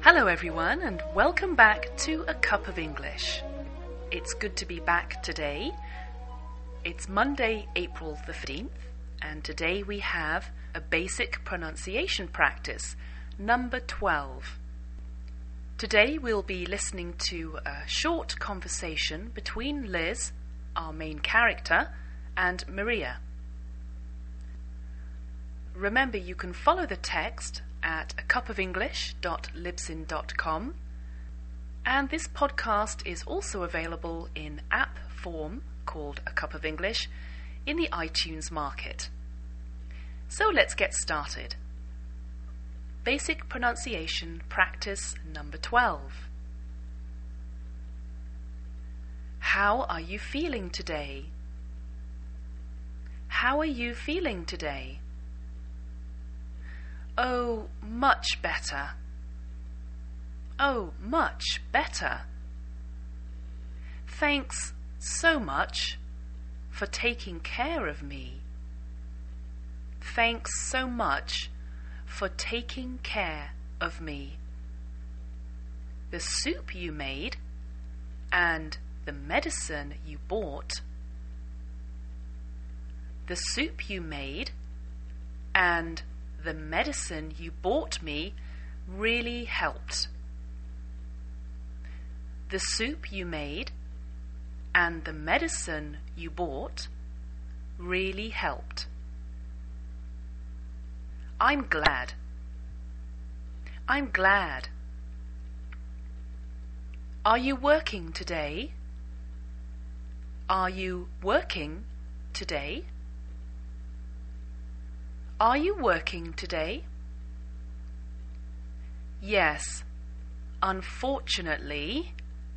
Hello everyone and welcome back to A Cup of English. It's good to be back today. It's Monday, April the 15th, and today we have a basic pronunciation practice, number 12. Today we'll be listening to a short conversation between Liz, our main character, and Maria. Remember, you can follow the text at acupoфenglish.libsyn.com, and this podcast is also available in app form called A Cup of English in the iTunes market. So let's get started. Basic pronunciation practice number 12. How are you feeling today? How are you feeling today? Oh, much better. Oh, much better. Thanks so much for taking care of me. Thanks so much for taking care of me. The soup you made and the medicine you bought. The soup you made and the medicine you bought me really helped. The soup you made and the medicine you bought really helped. I'm glad. I'm glad. Are you working today? Are you working today? Are you working today? Yes, unfortunately.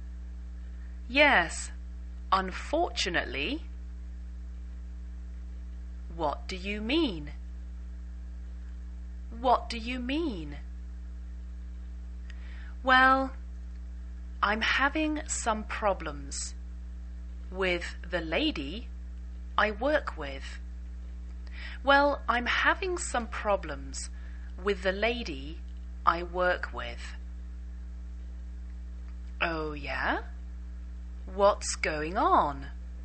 Yes, unfortunately. What do you mean? What do you mean? Well, I'm having some problems with the lady I work with. Well, I'm having some problems with the lady I work with. Oh, yeah? What's going on?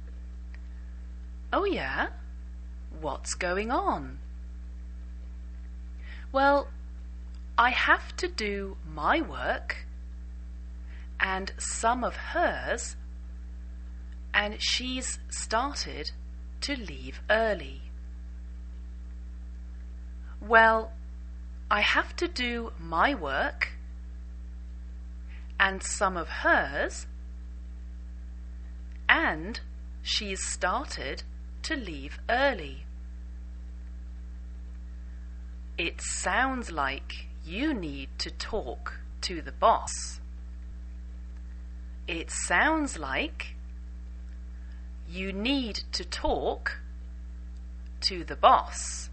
Oh, yeah? What's going on? Well, I have to do my work and some of hers, and she's started to leave early. Well, I have to do my work and some of hers, and she's started to leave early. It sounds like you need to talk to the boss. It sounds like you need to talk to the boss.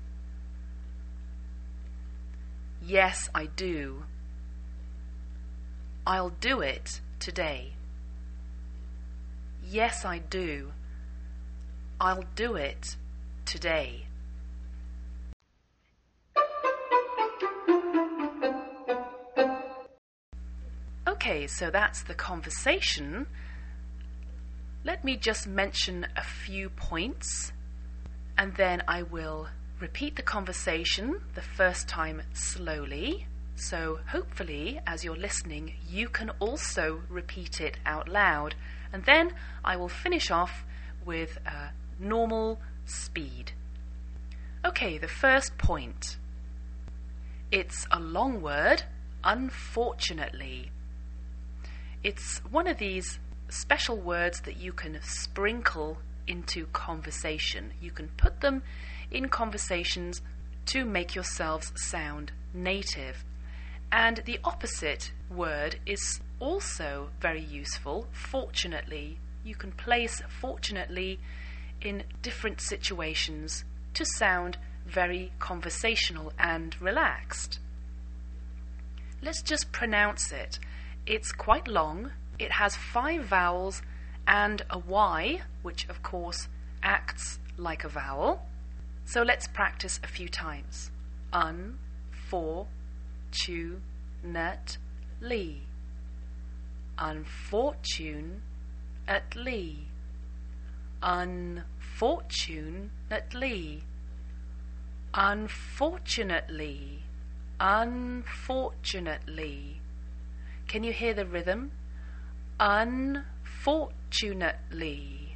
Yes, I do. I'll do it today. Yes, I do. I'll do it today. Okay, so that's the conversation. Let me just mention a few points, and then I will repeat the conversation the first time slowly, so hopefully as you're listening you can also repeat it out loud, and then I will finish off with a normal speed. Okay, the first point. It's a long word, unfortunately. It's one of these special words that you can sprinkle into conversation. You can put them in conversations to make yourselves sound native. And the opposite word is also very useful, fortunately. You can place fortunately in different situations to sound very conversational and relaxed. Let's just pronounce it. It's quite long. It has 5 vowels and a Y, which of course acts like a vowel. So let's practice a few times. Un, for, chu, nut, unfortunately, unfortunately, unfortunately, unfortunately, unfortunately. Can you hear the rhythm? Unfortunately.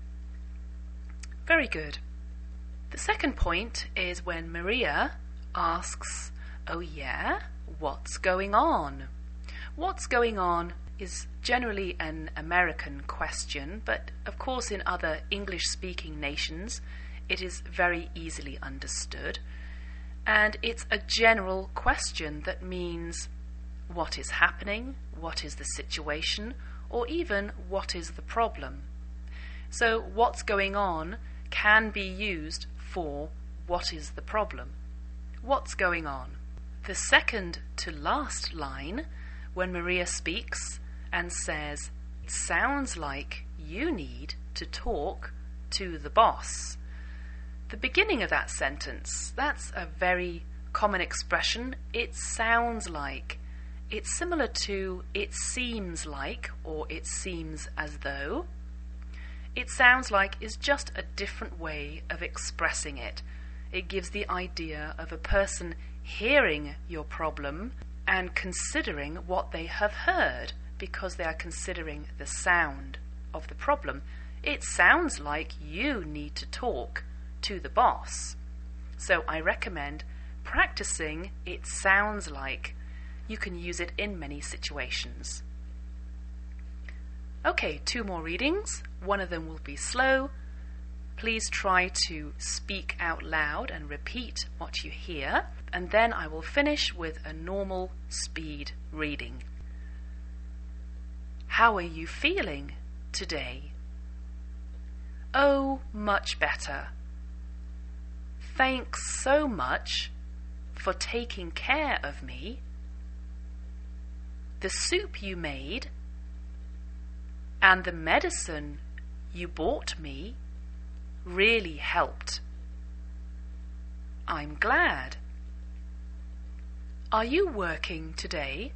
Very good. The second point is when Maria asks, "Oh yeah, what's going on?" What's going on is generally an American question, but of course in other English-speaking nations it is very easily understood. And it's a general question that means what is happening, what is the situation, or even what is the problem. So what's going on can be used for what is the problem. What's going on? The second to last line, when Maria speaks and says, "It sounds like you need to talk to the boss." The beginning of that sentence, that's a very common expression. It sounds like. It's similar to it seems like or it seems as though. It sounds like is just a different way of expressing it. It gives the idea of a person hearing your problem and considering what they have heard because they are considering the sound of the problem. It sounds like you need to talk to the boss. So I recommend practicing "it sounds like." You can use it in many situations. Okay, 2 more readings. One of them will be slow. Please try to speak out loud and repeat what you hear, and then I will finish with a normal speed reading. How are you feeling today? Oh, much better. Thanks so much for taking care of me. The soup you made and the medicine you bought me really helped. I'm glad. Are you working today?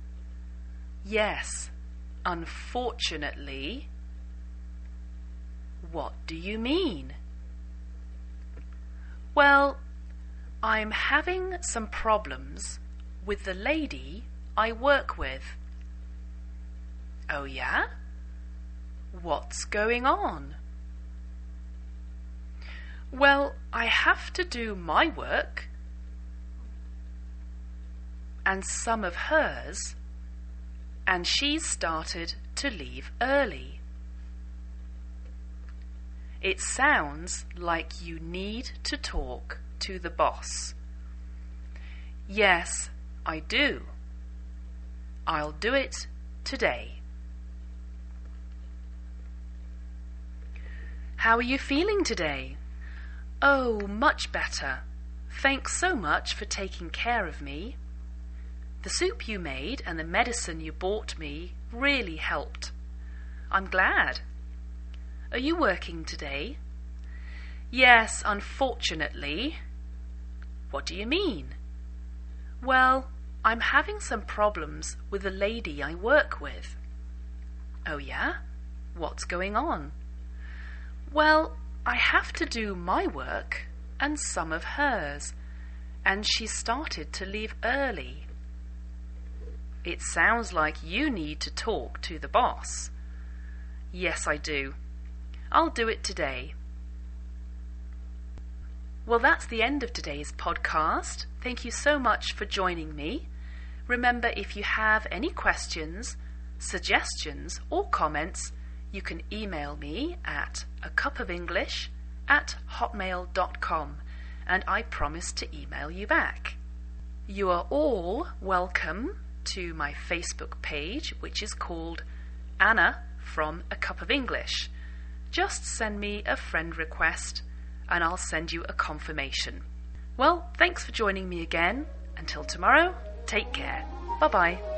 Yes, unfortunately. What do you mean? Well, I'm having some problems with the lady I work with. Oh yeah? What's going on? Well, I have to do my work and some of hers, and she's started to leave early. It sounds like you need to talk to the boss. Yes, I do. I'll do it today. How are you feeling today? Oh, much better. Thanks so much for taking care of me. The soup you made and the medicine you bought me really helped. I'm glad. Are you working today? Yes, unfortunately. What do you mean? Well, I'm having some problems with the lady I work with. Oh yeah? What's going on? Well, I have to do my work and some of hers, and she started to leave early. It sounds like you need to talk to the boss. Yes, I do. I'll do it today. Well, that's the end of today's podcast. Thank you so much for joining me. Remember, if you have any questions, suggestions, or comments, you can email me at acupofenglish@hotmail.com, and I promise to email you back. You are all welcome to my Facebook page, which is called Anna from A Cup of English. Just send me a friend request and I'll send you a confirmation. Well, thanks for joining me again. Until tomorrow, take care. Bye-bye.